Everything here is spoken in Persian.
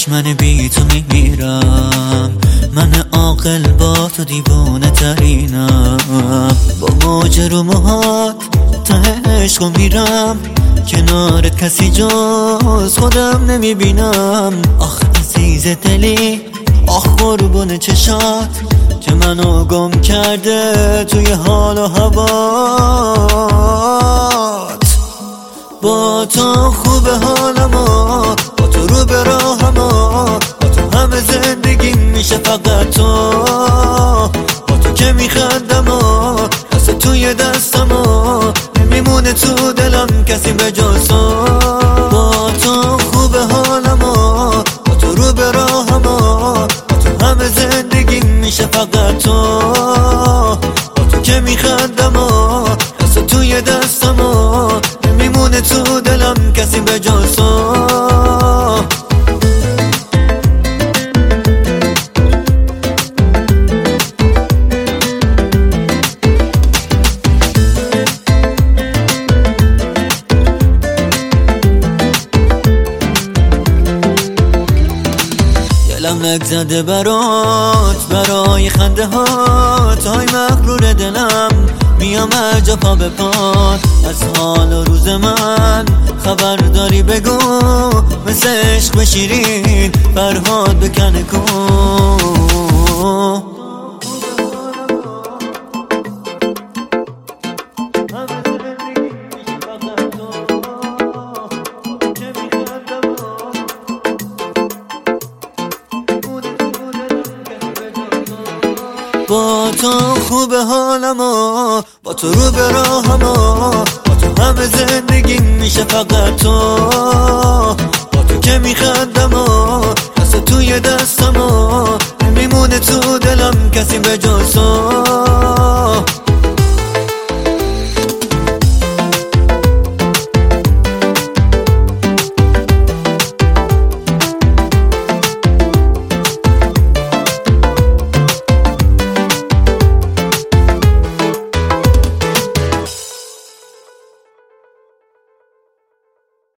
من بی تو میمیرم، من عاقل با تو دیوانه ترینم. با موج رو موهات ته عشقو میرم، کنارت کسی جز خودم نمیبینم. آخ عزیز دلی، آخ قربون چشات که منو گم کرده توی حال و هوات. با تو خوبه حالمو، با تو رو به راهمو، با تو همه زندگی میشه فقط تو. با تو که میخندم و دست توی دستمو، نمیمونه تو دلم کسی به جز تو. با تو خوبه حالمو، با تو رو به راهمو، با تو همه زندگی میشه فقط تو. با تو که میخندم و دست توی دستمو، نمیمونه تو دلم کسی به جز تو. دلم لک زده برات، برای خنده هات. های مغرور دلم، میام هر جا پا به پات. از حال و روز من خبر داری بگو، مثل عشق به شیرین فرهاد بکنه کو. با تو خوبه حالمو، با تو رو به راهمو، با تو همه زندگی میشه فقط تو. با تو که میخندم و دست توی دستمو، نمیمونه تو دلم کسی به جز تو.